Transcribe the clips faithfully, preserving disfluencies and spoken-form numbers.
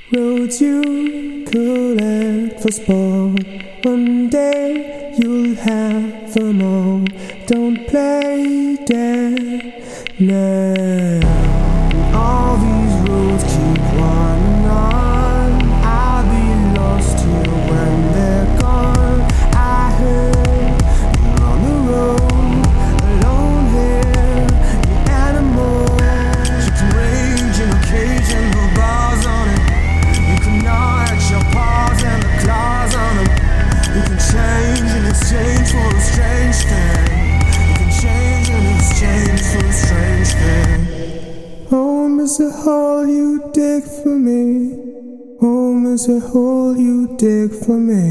Roads you collect for sport. One day you'll have them all. Don't play dead now. All these roads keep winding on. I'll be lost here when they're gone. I heard you're on the road, alone here, the animal. You can rage in a cage and the bars on it. You can notch your paws and the claws on them. You can change in exchange for a strange thing. You can change in exchange for a strange thing. Home is a hole you dig for me. Home is a hole you dig for me.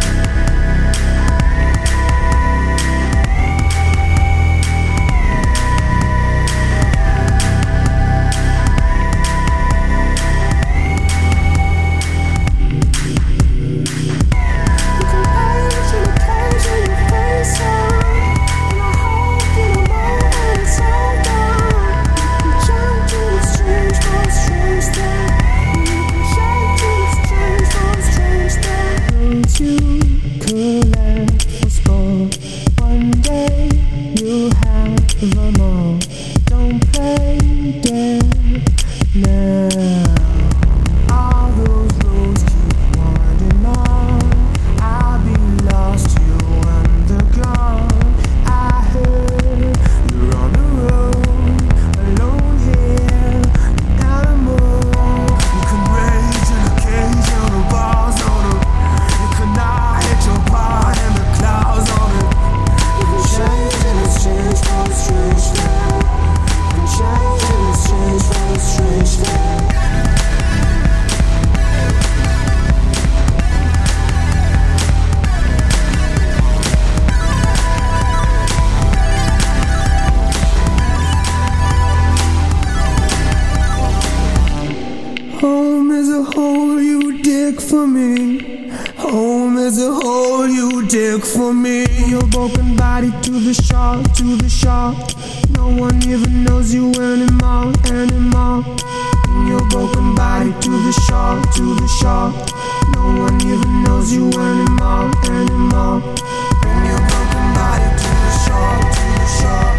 Home is a hole you dig for me. Home is a hole you dig for me. Your broken body to the shore, to the shore. No one even knows you anymore, anymore. Your broken body to the shore, to the shore. No one even knows you anymore, anymore. Bring your broken body to the shore, to the shore.